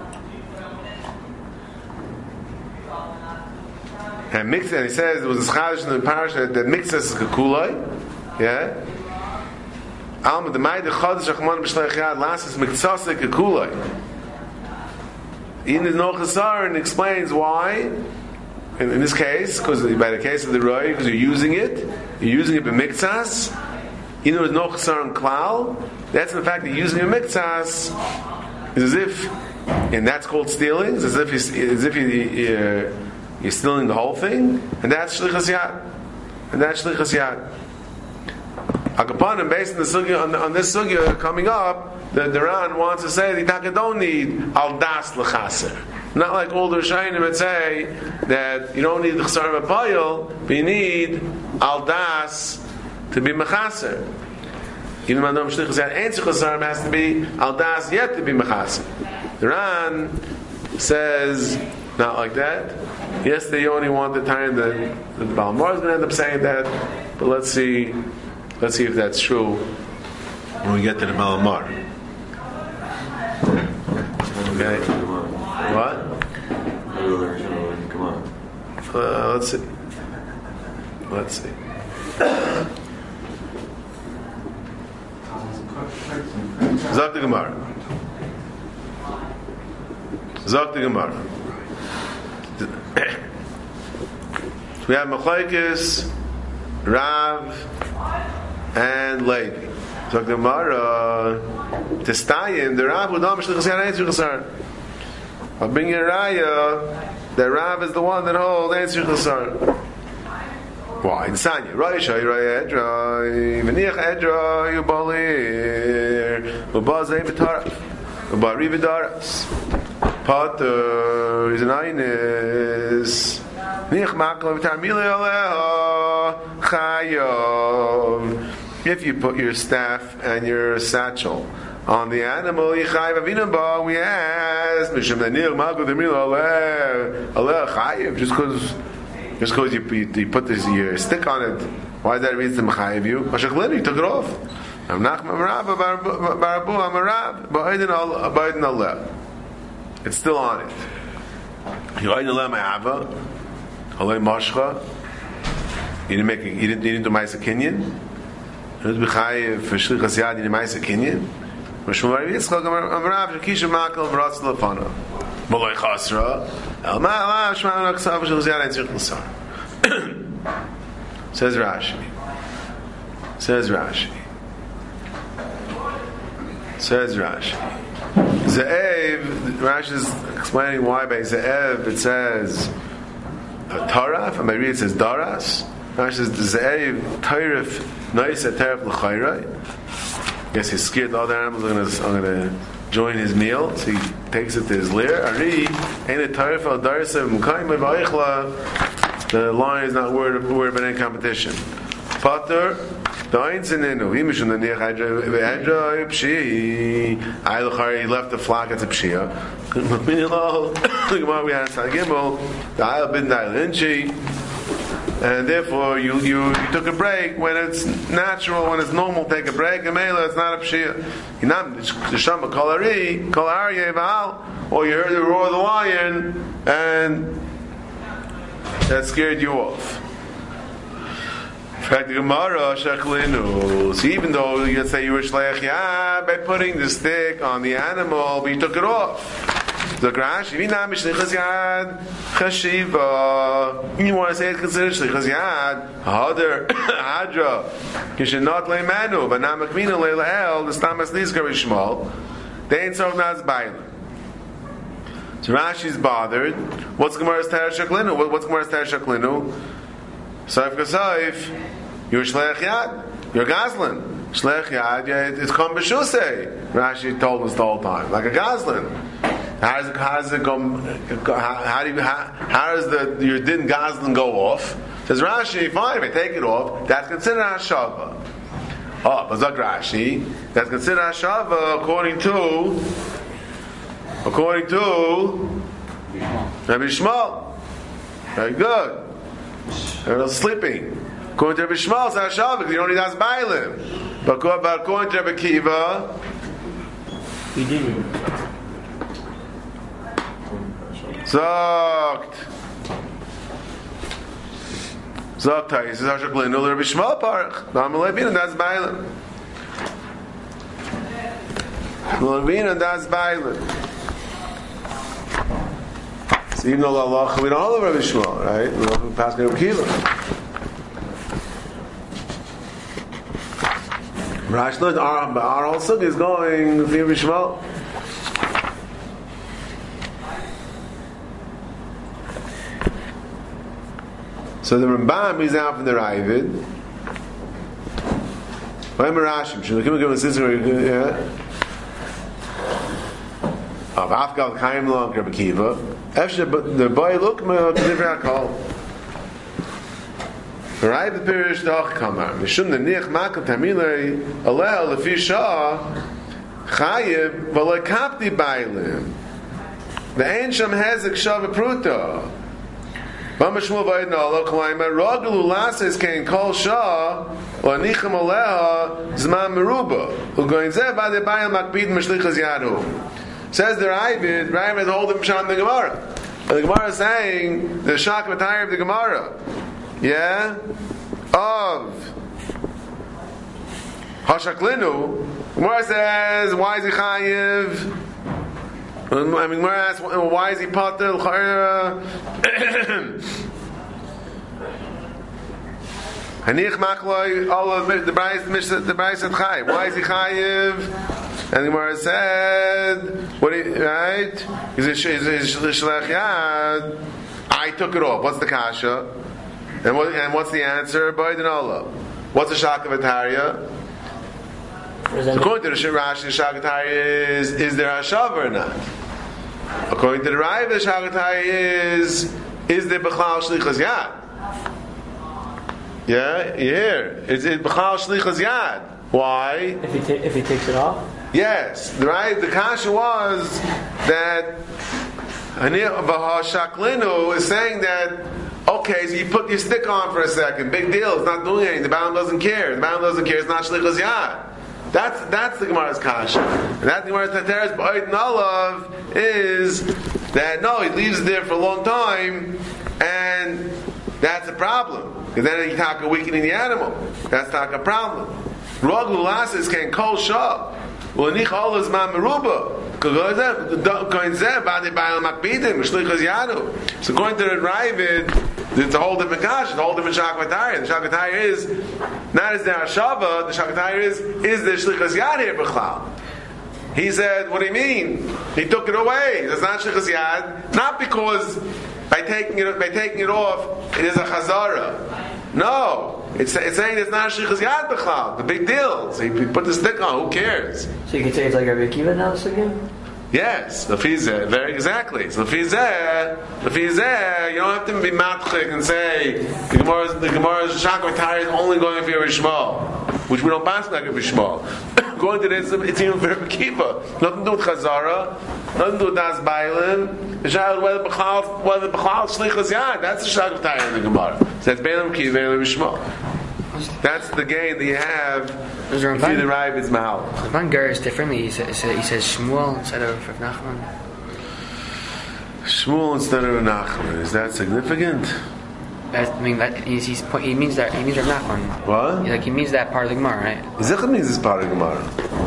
and he says there was this chadish in the parish that miktzas is kakulai, yeah. Alma the Maida Chodesh Achman B'Shleich Yad Lasses Miktsasa Kekulai. In the Nochasar explains why. In this case, because by the case of the Roy, because you're using it b'miktsas. You know, with Nochasar and Klal. That's the fact that you're using a miktsas is as if, and that's called stealing. It's as if you're stealing the whole thing, and that's Shlichas Yad. Akapanim, based on the sugya, on this sugya coming up, the Ran wants to say that you don't need al das l'chaser. Not like all the Rishonim would say that you don't need the chasar v'payil, but you need al das to be mechaser. Even when Adam Shlichus had answer chasar, has to be al das yet to be mechaser. The Ran says not like that. Yes, they only want the time that the Baal Mar is going to end up saying that, but let's see if that's true when we get to the Malamar. Okay. What? Come on. Let's see. Zok the Gemara. We have Machlokes, Rav, and Levi. So the Gemara Testayin, the Rav would not answer. I'll bring you a raya. The Rav is the one that holds answer chasar. Why? Insanya. Raisha Raya Edra, Veniach Edra, Yubalir, Ubazay Vitaraf, Ubari Vidaras. Potter is an Ainis. Nich Makla Vitamili Aleha Chayov. If you put your staff and your satchel on the animal, we asked, just because you put your stick on it, why is that reason to mechayiv you? You took it off. It's still on it. You didn't do Ma'aseh Kinyan. You didn't mechayiv for Shlichas Yad. You didn't Ma'aseh Kinyan. Says Rashi. Ze'ev, Rashi is explaining why by Ze'ev it says Taraf, and by Reed it says Daras. Rashi says Ze'ev Tarif Naisa Tarif L'chayrai. Yes, he's scared the other animals are going to join his meal, so he takes it to his lair. Ari, ain't it Tarif al Darisa Mukayim V'Aichla. The lion is not worried about any competition. Pater, the Einzinenu, he mishun the Nech Edra Pshi. He left the flock at the Pshia. We had Sagimel, the Ayl bin Dailinchi. and therefore you took a break when it's natural, when it's normal to take a break, and Mela, it's not a pshia. Or you heard the roar of the lion, and that scared you off. In fact, the Gemara, Sheklinu. So even though you'd say you were shleich yad by putting the stick on the animal, but you took it off. The Rashi, you want to say it's considered shlichus yad, hadar, hadra, kishenot leimenu, but not makmina leilahel, the stamas nizkar b'shmal, they ain't so nas bailim. So Rashi's bothered. What's Gemara's Teresh Shaklinu? What's Gemara's Teresh Shaklinu? Saif Kassaif, you're Shleich Yad, you're Gazlan. Shleich Yad, it's Kom B'Shusei. Rashi told us the whole time, like a Gazlan. How does it go? How does your din Gazlan go off? Says Rashi, fine, if I take it off, that's considered Hashava. Oh, but Zak Rashi, that's considered Hashava according to Rabbi Shmuel. Very good. They're sleeping. According to Rabbi Shmuel, it's not Shabbat because you don't need as Bailim. But according to Rabbi Kiva, he didn't. Zogt. Zogt, he says, Hashaklinu, Rabbi Shmuel Parach. Namalevin, and that's Bailim. Namalevin, and that's Bailim. So even though Allah, we don't hold Rabbi Shmuel, right? We don't pass Rabbi Kiva. Rashid, our whole sukkah is going with Rabbi Shmuel. So the Rambam is out from the Ravid. Why am I Rashim? Should I give a sister? Of Afgal Chaim Long Rabbi Kiva. The boy look me different call. Right the pirish doch kamar. Mishum the nich makam tamilei aleh lefi shah chayev v'lo kapti bailim. The ancient hezek shav pruta. B'mashmul v'ayid na'ala k'layma ragulu lases kein kol shah or nichem aleha zman meruba. U'goyin zeh b'adei bayil makbid m'shlichas yadu. Says the Ravid holding Pshat the Gemara. And the Gemara is saying the Shak Matayr of the Gemara. Yeah? Of Hashaklinu. Gemara says, why is he Chayiv? I mean, Gemara asks, why is he Pater? Hanich Machloi, all of the Brais at Chayiv. Why is he Chayiv? And the Gemara said, right? He's a Shlech Yad. I took it off. What's the Kasha? And what's the answer? B'Aydin What's the Shakavatariya? According to the Rashi, the Shakavatariya is there Hashav or not? According to the Rav, the Shakavatariya is there B'chal Shlichas Yad? Yeah, you hear? It's B'chal Shlichas Yad. Why? If he takes it off? Yes, the kasha was that Shaklinu is saying that okay, so you put your stick on for a second, big deal, it's not doing anything. The Balaam doesn't care. The Balaam doesn't care. It's not shlichus yad. That's the Gemara's kasha, and that the Gemara's tateres b'oid nalav is that no, he leaves it there for a long time, and that's a problem because then you talk a weakening the animal. That's not a problem. Ragul lasis can call shah. So according to the Ravid, it's a whole different kash, it's a whole different shakvatayr. The shakvatayr is not as the Hashava, the shakvatayr is there shlichas yad here b'chlal. He said, what do you mean? He took it away. It's not shlichas yad, not because by taking it off it is a chazara. No, it's saying it's not shlichus yad b'chlal. The big deal. So he put the stick on. Who cares? So you can say it's like Rabbi Kiva now again. Yes, lefizeh, very exactly. So lefizeh, you don't have to be matchik and say the Gemara's Shakavatayr is only going for Rabbi Shmuel, which we don't pass like Rabbi Shmuel. Going to this, it's even for Kiva. Nothing to do with Chazara, nothing to do with Das Bailim. The Shayla whether B'chal Shlichas Yad. That's the Shayla Tayah in the Gemara. So that's Bailim Kiva, Bailim Shmuel. That's the gain that you have if you derive its Mahal. Ramban Geras differently. He says Shmuel instead of Rav Nachman. Shmuel instead of Nachman. Is that significant? I mean, he means that Rav Nachman. What? He means that part of the Gemara, right? Zechah means this part of the Gemara.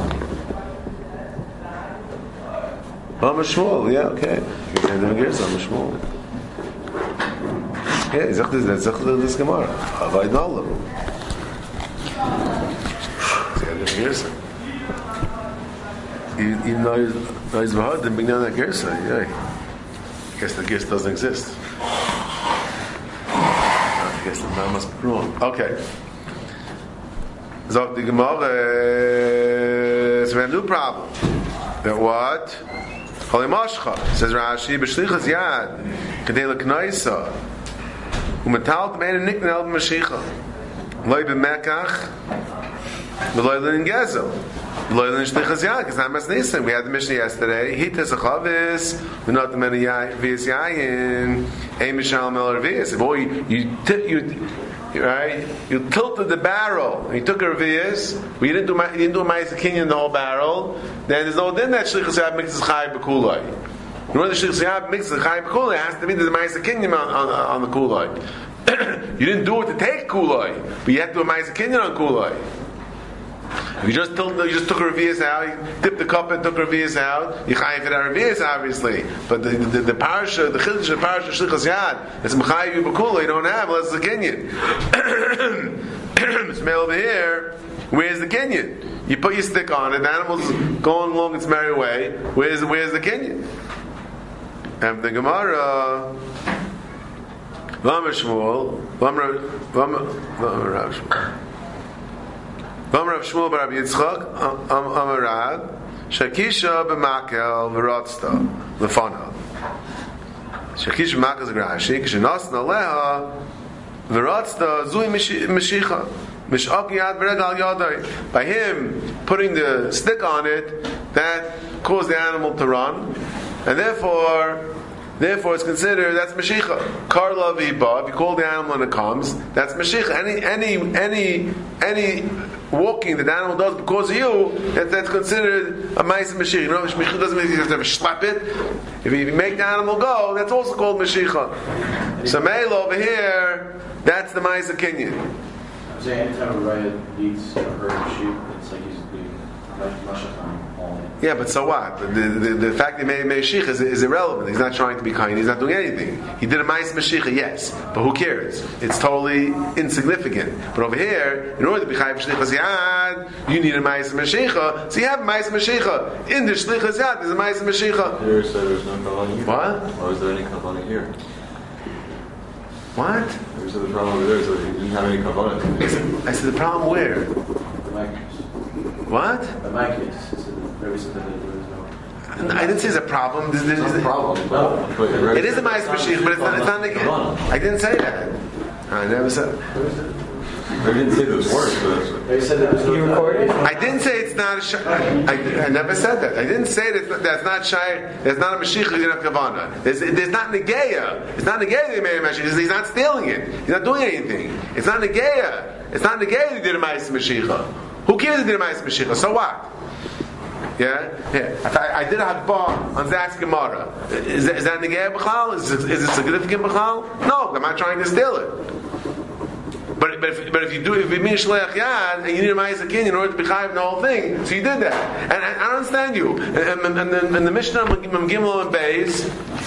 I'm a Shmuel, yeah, okay. You can say Geras, I'm a Shmuel. Yeah, Zechah this Gemara. Avoid Nalav. Even though he's Bahad, didn't bring down that Gersa. Yeah. I guess the Gersa doesn't exist. I guess that must be wrong. Okay. So the Gemara is a new problem. That what? Holy Mashcha says Rashi, B'shlichas Yad, Kedei L'Knoisa, U'Metal T'mein Niknel B'Mashicha, Loi B'Mekach, V'Loi L'Nin Gezel. We had the Mishnah yesterday. He tesachavis. We not the many vias yayin. Ein mishal mel vias. Boy, you tilted the barrel. And you took her vias. You didn't do a ma'aser kinyan in the whole barrel. Then there's no din that shlichus yad mixes chay b'kulay. In order the shlichus yad mixes chay b'kulay, it has to be the ma'aser kinyan on the kulay. You didn't do it to take kulay, but you had to do a ma'aser kinyan on kulay. If you just took her revias out, you dipped the cup and took her revias out, you chayiv it out revias obviously. But the parasha, the chiddush of parasha shlichas yad, it's mechayiv you b'kula, you don't have, unless it's a kinyan. It's over here, where's the kinyan? You put your stick on it, the animal's going along its merry way, where's the kinyan? And the Gemara, V'amar Shmuel, V'amar Rav Shmuel. V'amar Rav Shmuel bar Rabbi Yitzchak, Amar Rav, Shakisha b'makel v'rotzta l'fana. Shakisha b'makel is a Rashi, k'shenasna leha v'rotzta zui mishicha. Mish'ak yad v'regal yadai. By him putting the stick on it, that caused the animal to run, and therefore it's considered that's Mashicha. Karla v'ba, if you call the animal and it comes, that's Mashicha. Any walking that the animal does because of you, that's considered a Ma'aseh Mashicha. You know, Mashicha doesn't mean you have to slap it. If you make the animal go, that's also called Mashicha. So Meila over here, that's the Ma'aseh Kinyan. I'm saying anytime a riot eats a herd of sheep, it's like he's doing Mashacham all day. Yeah, but so what? The fact that he made Mashiach is irrelevant. He's not trying to be kind. He's not doing anything. He did a Ma'aseh Mashiach, yes, but who cares? It's totally insignificant. But over here, in order to be Chayiv Shlichas Yad, you need a Ma'aseh Mashiach. So you have a Ma'aseh Mashiach. In the Shlichas Yad, there's a Ma'aseh Mashiach. Here said there's no kavanah here. What? Why was there any kavanah here? What? There said the problem over there, so he didn't have any kavanah. I said the problem where? The Maccabees. What? The Maccabees. Very simple. There was no. I didn't say it's a problem. It's not a problem. It is a Ma'aseh Mashiach, but it's not again. I didn't say that. I never said. I didn't say those words, but They said there was no. You recorded? I didn't say it's not a I never said that. I didn't say that's not shy. There's not a Mashiach. There's not Kavanah. There's not Negeya. It's not Negeya that he made a Mashiach. He's not stealing it. He's not doing anything. It's not Negeya. It's not Negeya that he did a Ma'aseh Mashiach. Who cares if he did a Ma'aseh Mashiach? So what? Yeah. I did a Hakbah on Zak's Gemara. Is that Negeya B'chal? Is it significant B'chal? No, I'm not trying to steal it. But if you mean Shleach Yad and you need a Ma'aseh Kinyan in order to be chayiv the whole thing, so you did that. And I don't understand you. And the Mishnah Gimel and Beis.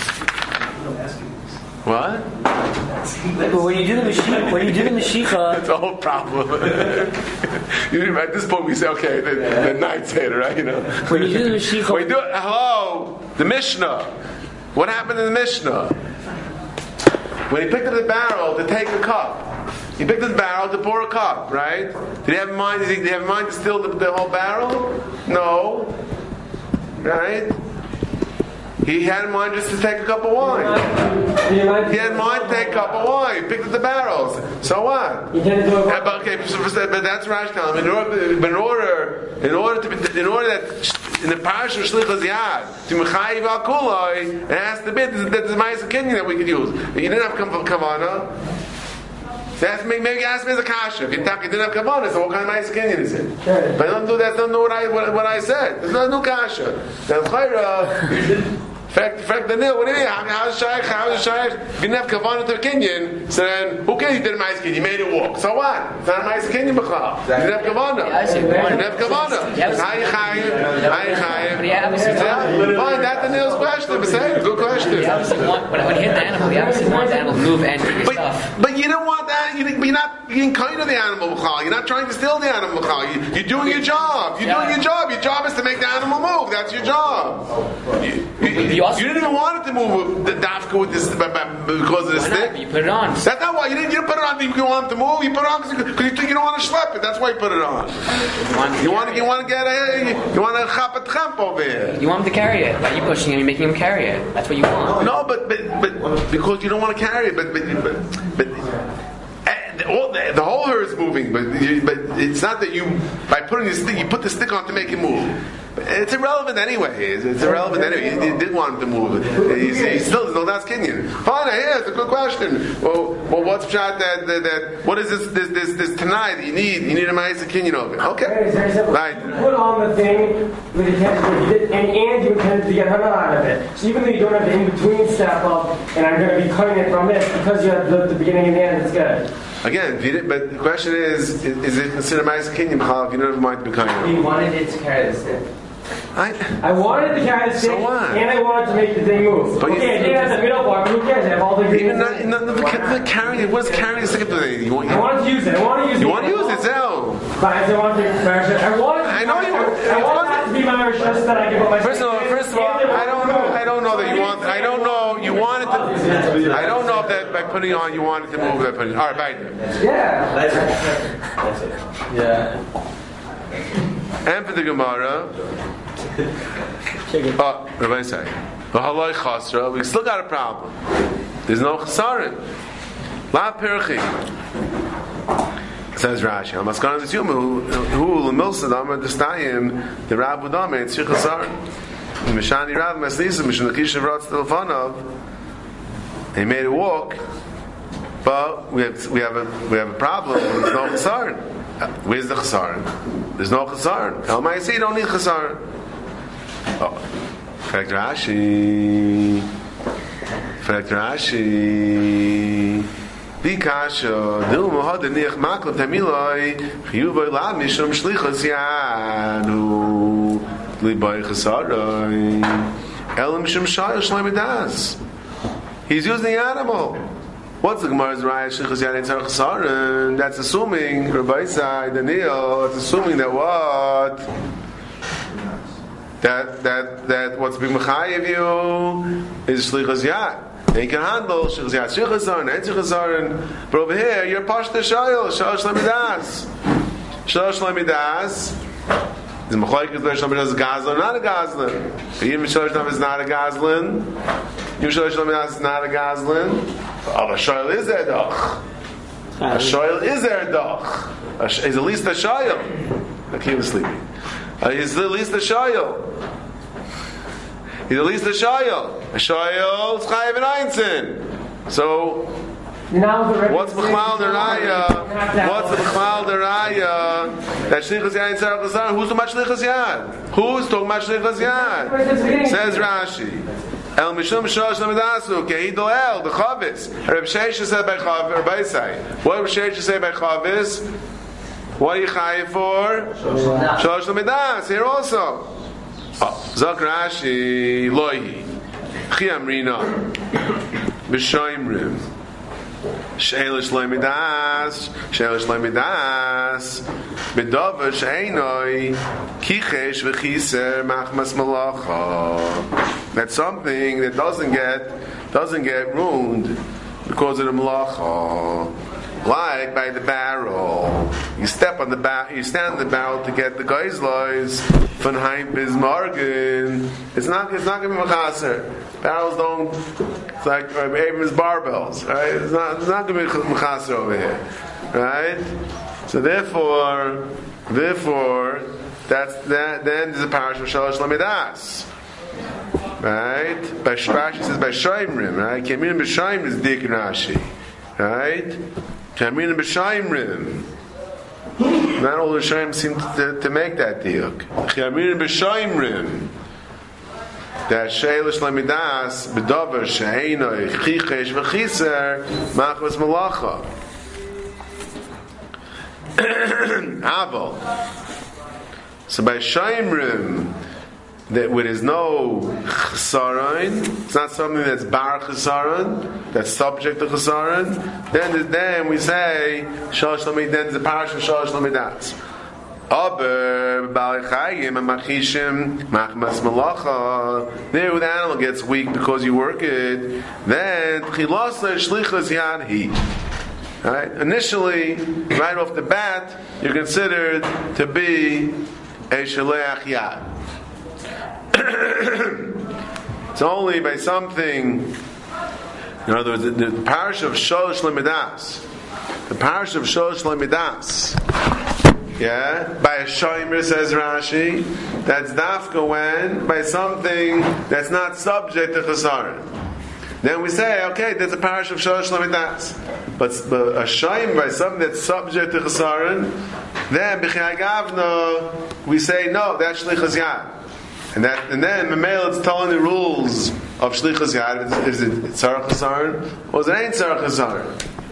What? But when you do the Mashiach, That's the whole problem. At this point, we say, okay, the night Seder, right? You know. when you do the Mashiach, When you do it, hello, the Mishnah. What happened in the Mishnah? When he picked up the barrel to take a cup. He picked up the barrel to pour a cup, right? Did he have in mind? Did he have in mind to steal the whole barrel? No, right? He had in mind just to take a cup of wine. He had in mind to take a cup of wine. He picked up the barrels. So what? But that's rational. In order that in the parish of Shlichus Yad to Mechayiv Al Kuloi, it has to be that the Ma'aseh Kinyan that we could use. You didn't have Kavanah. Maybe ask me as a kasha. If you didn't have kavanah, so what kind of Ma'aseh Kinyan is it? Sure. But don't do that. Don't know what I said. There's no kasha. Now, fact, the nil. What do you mean? How's shaykh? If you didn't have kavanah to a kinyan, so then who cares? You did a Ma'aseh Kinyan. You made it walk. So what? It's not a Ma'aseh Kinyan b'chal. You didn't have kavanah. You didn't have kavanah. How you chayiv? Fine. That's the nil's question. Good question. When he hit the animal, he obviously wants the animal to move and do stuff. But you don't want that. You're not being kind of the animal b'chal. You're not trying to steal the animal b'chal. You're doing your job. You're doing your job. Your job is to make the animal move. That's your job. You didn't even want it to move the dafka with this because of the stick. You put it on. That's not why you didn't put it on because you want it to move. You put it on because you think you don't want to schlep it. That's why you put it on. You want to chap a tramp over here. You want him to carry it. By you pushing him, you're making him carry it. That's what you want. No, but because you don't want to carry it. But the whole her is moving. But it's not that you by putting the stick, you put the stick on to make it move. It's irrelevant anyway. It's irrelevant anyway. You did want him to move. He still no, that's Kinyan. Fine, yeah, it's a good question. Well, what's pshat that what is this tonight that you need a Ma'aseh Kinyan over? Okay, right. You put on the thing with the intention, and you intended to get hana out of it. So even though you don't have the in between step of, and I'm going to be cutting it from this because you have the beginning and the end. It's good. Again, but the question is it considered Ma'aseh Kinyan if you don't have mind to be kind? He wanted it to carry the stick. I wanted to carry the stick, so and I wanted to make the thing move. But okay, I didn't have the middle part, but who cares? I have all the ingredients. Even carrying, what's carrying the stick up to the thing? I wanted to use it. You want to use it, so. But I want to I want that to be my rishus that I give up my. First of all, I don't know that you want. I don't know you wanted to. I don't know if that by putting on you wanted to move that putting. All right, bye. Yeah. That's it. Yeah. And for the Gemara. Rabbi say, we still got a problem. There's no chesaron. La perchi. Says Rashi. Hamaskana d'Yuma who l'milsa d'amar d'stayim the Rabu d'amar it's chesaron. Mishani Rav Maslisa Mishnakisha Vratz Telefonov. He made a walk, but we have a problem. There's no chesaron. Where's the chesaron? There's no chesaron. Tell me, I say you don't need chesaron. Fact Rashi. Bikasha Dilma Hadaniach Maklav Tamiloi Chiyuvay La Mishum Shlichas Yanu Libai Chesaron Elam Shum Shayel Shlemidas. He's using the animal. What's the Gemara's Raya Shlichas Yanu Tzar Chesaron? That's assuming Rabbi Sai Daniel. It's assuming that what? That what's being mechayev you is shlichus yad. And you can handle shlichus yad, shlichus zaron, shlichus zaron. But over here, you're pashta shayil, shalosh lamidas. Shalosh lamidas. The mechayev is shalosh lamidas is gazlan, not a gazlan. Even shalosh lamidas is not a gazlan. Even shalosh lamidas is not a gazlan. Oh, a shayil is there doch. A shayil is there doch. He's at least a shayil. I keep sleeping. He's at least a shayil. He's at least a shayil. A shayil is chayiv and einzin. So, what's b'chlal deraya? What's the b'chlal deraya? That shlichus yad in tzarach l'zar. Who's talking about shlichus yad? Who's talking about shlichus yad? Says Rashi. El mishum shosh lamidasu keidol el the chavis. Reb Sheisha said by chavis. Rabbi say. What did Reb Sheisha say by chavis? What are you chayiv for? Shosh lamidas. Here also. Zok Rashi loyi chiamrina b'shoimrim sheilish lemidas b'dover she'enoi kichesh v'chiser machmas malacha. That's something that doesn't get ruined because of the malacha. Like by the barrel, you step on the you stand on the barrel to get the geizlois von heim bis morgen. It's not going to be mechaser. Barrels don't. It's like Abraham's barbells, right? It's not going to be mechaser over here, right? So therefore, that's that. Then there's a parish of Shalosh Lamidas. Right? By Rashi says by Shaimrim, right? Kemin b'Shaimrim is dik Rashi, right? Kemin b'Shaimrim. Not all the Shaim seem to make that diuk. Kemin b'Shaimrim. That Shalosh Lamidas b'Dover she'eino chichesh v'chiser machmas malacha. Aval. So by Shaimrim, that where there's no chesaron, it's not something that's bar chesaron, that's subject to chesaron. Then we say shalosh lamid. Then there's a parish of shalosh lamidas. Aber b'alechayim and machishim machmas malacha. There, the animal gets weak because you work it. Then chilasa shlichas yadhi. Right? Initially, right off the bat, you're considered to be a shaleach yad. It's only by something. In other words, the parish of Shalosh Lamidas, by a shomer, says Rashi, that's dafka when by something that's not subject to chesaron. Then we say, okay, there's a parish of Shalosh Lamidas, but a shomer by something that's subject to chesaron, then b'chai gavna we say no, that's shlichas yad. And then Mamel it's telling the rules of Shlichas Yad. Is it Tzarech Chesaron or is it ain't Tzarech Chesaron?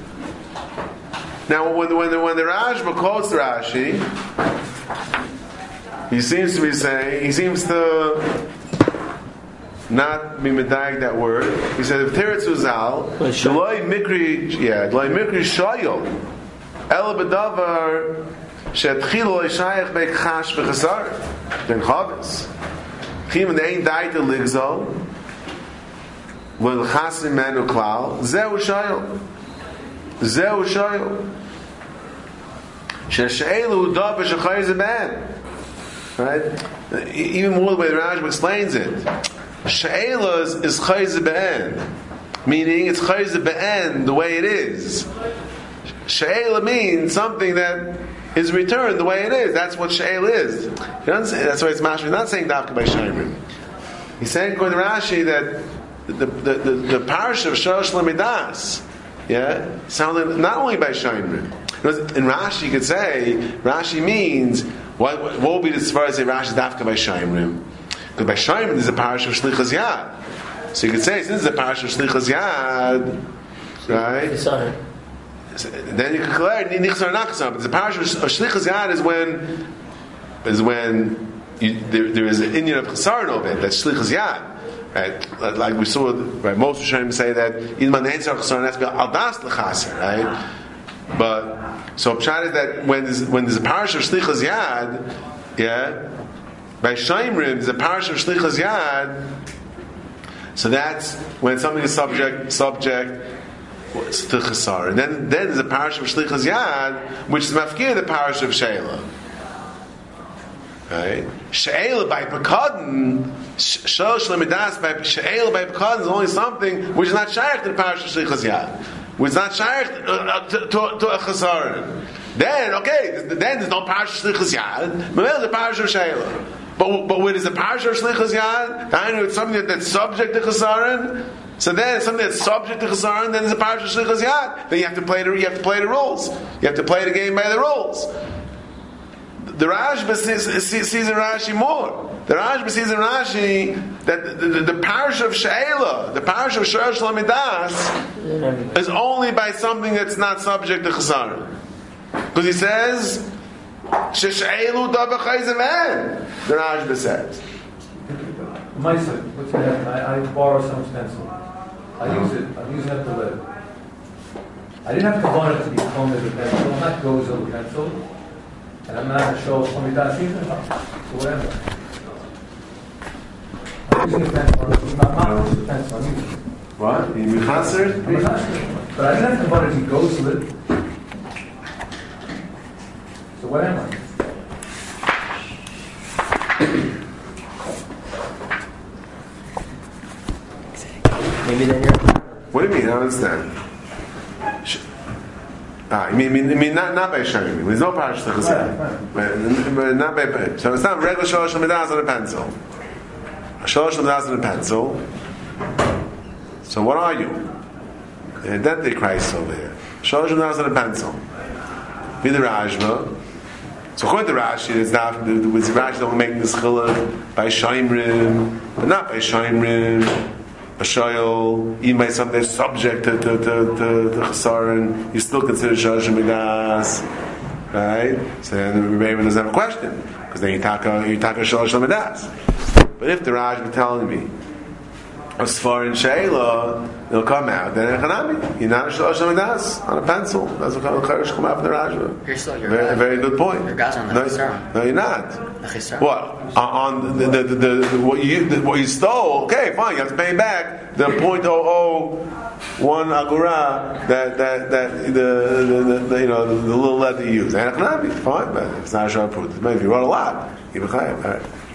Now when the Rashba quotes the Rashi, he seems to not be medayik that word. He said if Teretz Uzal D'loi Mikri Shoyol El B'davar Shetchilo Shayach Be'chash V'Chesaron then Chavis. Even they ain't died to ligzol. Well, chasim menu klal. Zeu shayil. Shesheilu dav v'shachayz a man. Right? Even more the way the Rashba explains it. She'ela is chayz be'en, meaning it's chayz be'en the way it is. She'ela means something that is returned the way it is. That's what she'el is. That's why it's mashma. He's not saying dafka by Shaimrim. He's saying according to Rashi that the parish of Shalosh Lamidas, sounded not only by Shaimrim. In Rashi, you could say Rashi means what would be as far as say Rashi dafka by Shaimrim? Because by Shaimrim there's a parish of Shlichas Yad. So you could say since there's a parish of Shlichas Yad, right? Sorry. Then you can declare nichsar nachsar. But the parish of shlichus yad is when there is an Indian of chesaron over it. That's shlichus yad, right? Like we saw, right? Most Rishonim say that even when the answer of chesaron has to be aldas lechaser, right? But so pshat is that when there's a parish of shlichus yad, by Shaimrim there's a parish of shlichus yad. So that's when something is subject to Chesar. And then there's a parish of Shlichas Yad, which is mafkir the parish of Sheila. Right? Sheila by Pekadon, Shalosh Lamidas by Sheila by Pekadon is only something which is not shaykh to the parish of Shlichas Yad, which is not shaykh to a Chesar. Then there's no parish of Shlichas Yad, but there's a parish of Sheila. But when there's a parish of Shlichas Yad, I know it's something that's subject to Chesaron. So then, something that's subject to chesaron, then there's a parish of shlichus yad. Then you have to play the rules. You have to play the game by the rules. The Rashba sees in Rashi more. The Rashba sees in Rashi that the parish of Sheila, the parish of Shalosh Lamidas, is only by something that's not subject to chesaron. Because he says, "Shesheilu davachayz amen." The Rashba says. Maisa, what's going to happen? I borrow some stencil. I'm using it to live. I didn't have to want it to become as a pencil. I'm not goes as a pencil. And I'm not a show of Lamidas either. So whatever. I'm using a pencil. I'm not using a pencil. I'm using it. What? You chaser? But I didn't have to want it to go to it. what am I? Maybe then you're. What do you mean? I don't understand. You mean not by Shemim. There's no Parashas Chasadim. Not by. So it's not regular Shalosh Midas on a pencil. Shalosh Midas on a pencil. So what are you? An identity crisis over here. Shalosh Midas on a pencil. Be the Rajma. So according to Rashi, it's not with Rashi don't make this chiluk by Shaimrim, but not by Shaimrim. Shoyal, even by something that's subject to Chesaron, you still consider Shalosh Midas, right? So then the Rebbe doesn't have a question, because then you talk Shalosh Midas. But if the Raj is telling me a Sfar and Sheila, it'll come out, then Echanami, you're not a Shalosh Midas on a pencil. That's what kind of Charish come out from the Raj. You're still, very good point. You're guys on the Chesaron. No, you're not. The Chesaron. What? On the what you stole, okay, fine, you have to pay back the 0.001 agura that the little lead that you use. And fine, but it's not a sharp proof. Maybe if you wrote a lot, you be chayav. All right.